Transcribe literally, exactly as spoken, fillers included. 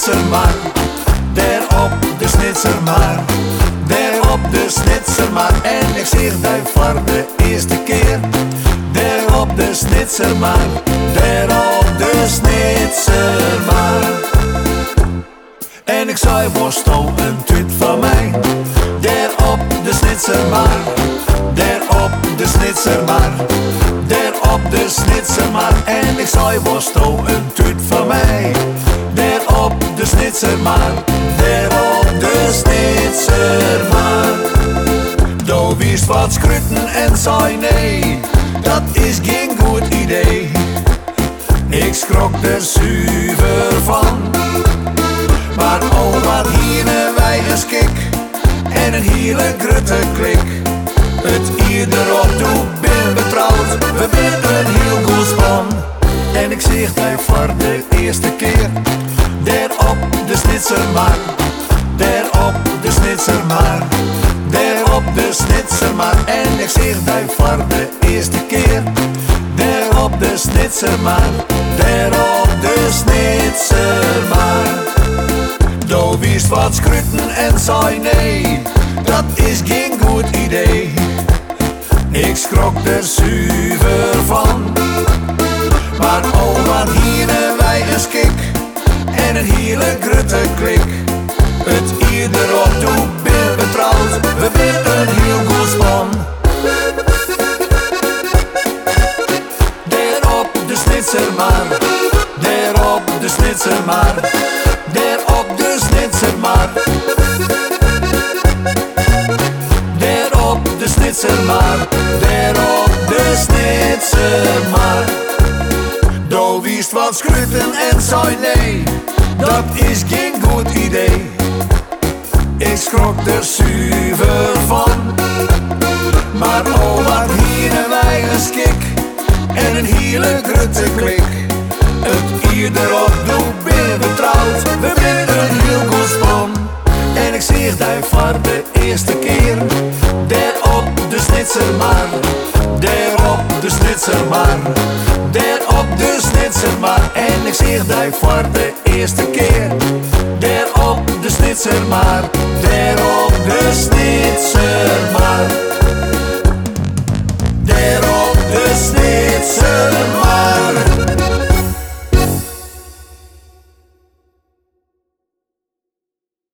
snitsermarkt, daar op de snitsermarkt, daar op de snitsermarkt. En ik zeg daar voor de eerste keer, daar op de snitsermarkt, daar op de snitsermarkt. En ik zei, was toch een tuut van mij, daar op de snitsermarkt, daar op de snitsermarkt, daar op de snitsermarkt. En ik zei, was toch een tuut van mij, daar op de snitsermarkt, daar op de snitsermarkt. Doe wist wat schruten en zei nee, dat is geen goed idee. Ik schrok er zuiver van, maar oh wat hierne wij een skik en een hele grutte klik. Het ieder op toe ben betrouwd, we ben een heel goed span. En ik zeg daar voor de eerste keer, daar op de snitsermarkt, daar op de snitsermarkt, daar op de snitsermarkt. En ik zeg daar voor de eerste keer, daar op de snitsermarkt, daar op de snitsermarkt. Doe wist wat schruten en zei nee, dat is geen goed idee. Ik schrok er zuiver van, maar oh wat hierne wij een skik en een hele grutte klik. Het ieder op toe ben betrouwd, we ben een heel goed span. Daar op de snitsermarkt, daar op de snitsermarkt, daar op de snitsermarkt, daar op de snitsermarkt, daar op de snitsermarkt. Doe wist wat schruten en zei nee, dat is geen goed idee. Ik schrok er zuiver van, maar oh wat hierne wij een skik en een hele grutte klik. Het ieder op doe ben betrouwd, we ben een heel goed span. En ik zeg daar voor de eerste keer, daar op de snitsermarkt, daar op de snitsermarkt, daar op de snitsermarkt. En ik zeg daar voor de eerste keer, daar op de snitsermarkt, daar op de snitsermarkt, daar op de snitsermarkt.